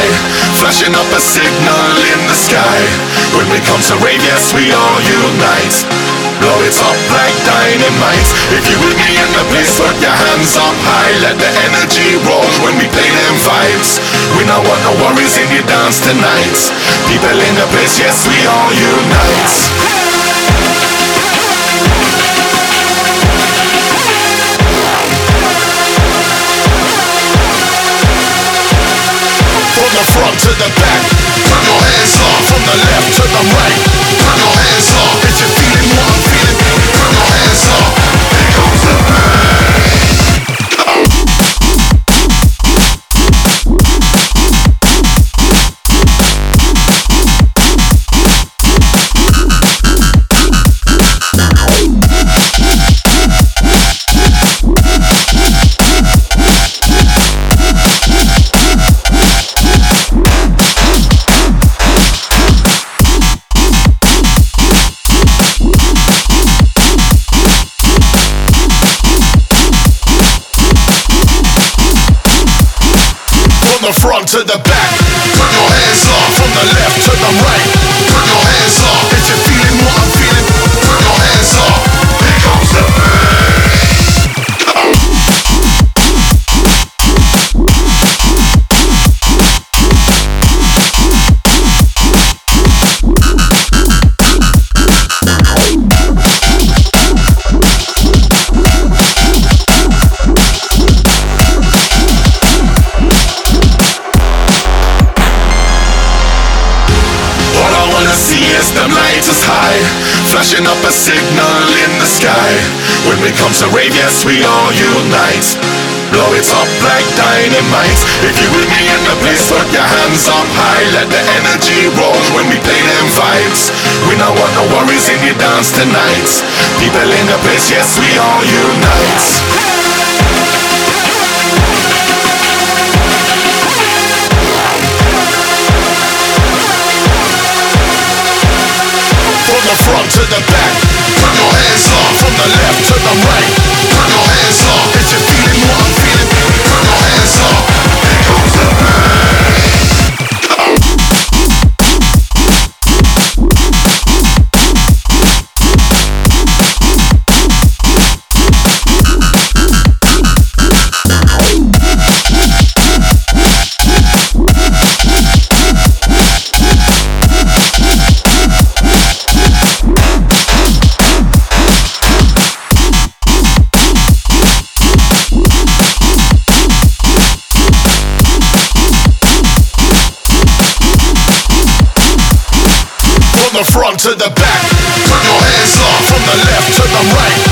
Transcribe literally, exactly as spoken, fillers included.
high, flashing up a signal in the sky. When we come to rave, yes, we all unite. Blow it up like dynamite. If you with me in the place, put your hands up high. Let the energy roll when we play them vibes. We don't want no worries in the dance tonight. People in the place, yes, we all unite. From the front to the back, turn your hands up. From the left to the right, turn your hands up. If you're feeling what I'm feeling, turn your hands up. Here comes the front to the back, turn your hands up. From the left to the right, turn your hands up. If you're feeling what I'm feeling, turn your hands up. Here comes the them lighters high, flashing up a signal in the sky. When we come to rave, yes, we all unite. Blow it up like dynamite. If you with me in the place, put your hands up high. Let the energy roll when we play them vibes. We don't want no worries in your dance tonight. People in the place, yes, we all unite. From the front to the back, turn your hands up. From the left to the right, turn your hands up. If you're feeling what I'm feeling, turn your hands up. Here comes the front to the back, turn your hands up. From the left to the right,